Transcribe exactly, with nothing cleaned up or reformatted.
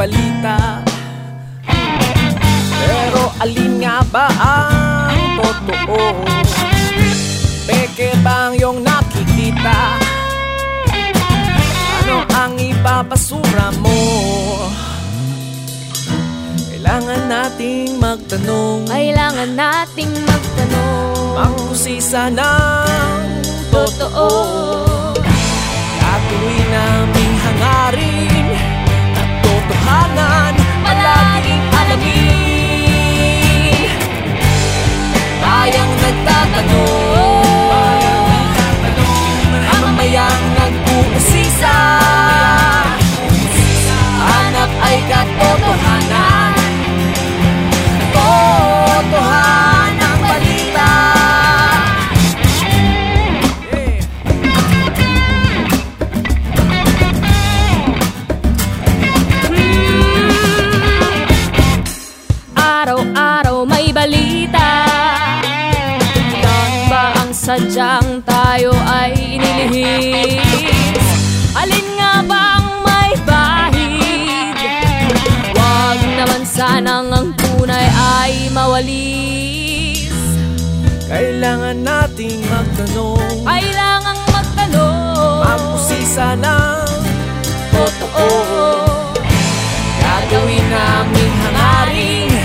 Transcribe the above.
balita. Pero alin nga ba ang totoo? Peke bang yung nakikita? Ano ang ipapasura mo? Kailangan nating magtanong, kailangan nating magtanong, mag-usisa ng totoo. Gagawin naming hangarin at totohanan, palaging alamin. Tayang nagtatanong, mamamayang nag-uusisa, hanap ay katotohanan, totohanang balita. Araw-araw may balita. Yan ba ang sadyang tayo ay inilihis? Alin nga bang may bahid? Wag naman sanang ang tunay ay mawalis. Kailangan nating magtanong, Kailangang magtanong, mag-usisa ng totoo. gagawin naming hangarin